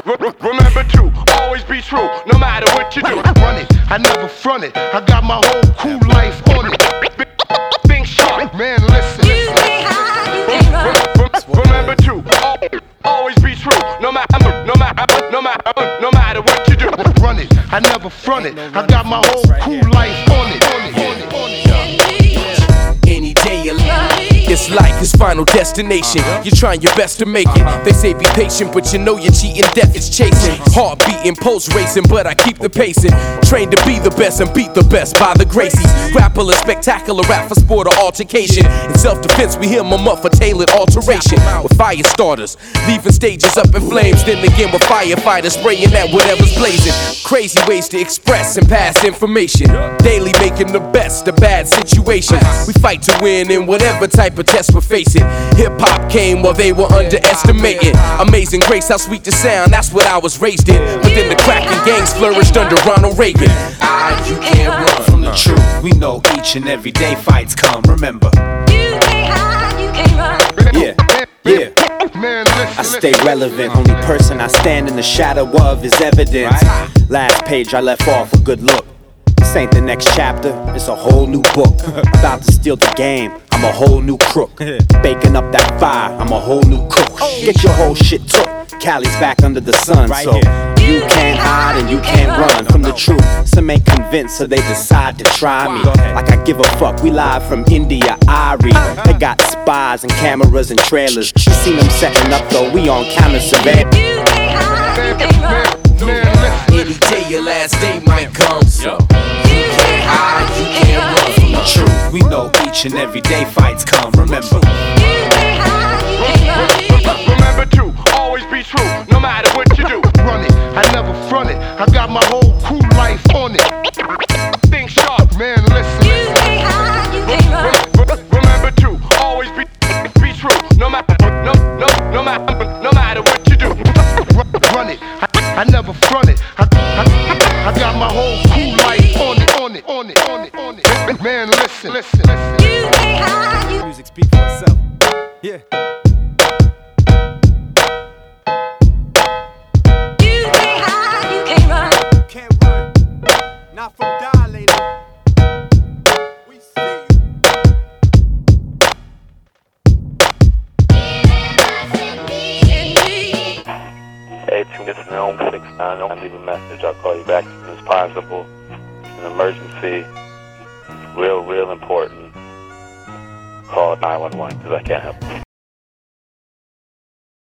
Remember to always be true, no matter what you do. Run it, I never front it. I got my whole cool life on it. Think sharp, Man, listen. remember to always be true, no matter what you do. Run it, I never front it. I got my whole cool life on it. Any day of life, it's life, it's final destination. You're trying your best to make it. They say be patient, but you know you're cheating, death is chasing. Heart beating, pulse racing, but I keep the pacing. Trained to be the best and beat the best by the Gracies. Grappler, spectacular rap for sport or altercation. In self-defense, we hear them up for tailored alteration. With fire starters, leaving stages up in flames. Then again with firefighters spraying at whatever's blazing. Crazy ways to express and pass information. Daily making the best of bad situations. We fight to win in whatever type of test we're facing. Hip-hop came while they were underestimating. Amazing grace, how sweet the sound, that's what I was raised in. But then the cracking gangs flourished under Ronald Reagan. You can't run from the truth. We know each and every day fights come, remember. You can't hide, you can't run. Yeah, yeah. Man, listen. I stay relevant, only person I stand in the shadow of is evidence. Last page I left off a good look. This ain't the next chapter, it's a whole new book. About to steal the game, I'm a whole new crook. Baking up that fire, I'm a whole new cook. Get your whole shit took, Cali's back under the sun. So you can't hide and you can't run from the truth. Some ain't convinced, so they decide to try me. Like I give a fuck, we live from India, Irie. They got spies and cameras and trailers. You seen them setting up though, we on camera surveillance. You can't hide, you can't run. Any day your last day might come. So you can't hide, you can't run from the truth. We know each and every day fights come, remember. You can't hide, you can't run. Remember to always be true, no matter what you do. Run it, I never front it. I got my whole cool life on it. Think sharp, Man, listen. You can't hide, you can't run. remember to always be true, no matter what you do. Run it, I never front it. I got my whole cool life on it. Man, listen. You can't hide, you Music speak for itself. Yeah. can't hide, you can't run. Can't run, not from dilator. We see you. Hey, team, this is Naomi 69. I'll leave a message. I'll call you back as soon as possible. It's an emergency. Real important. Call 911 because I can't help you.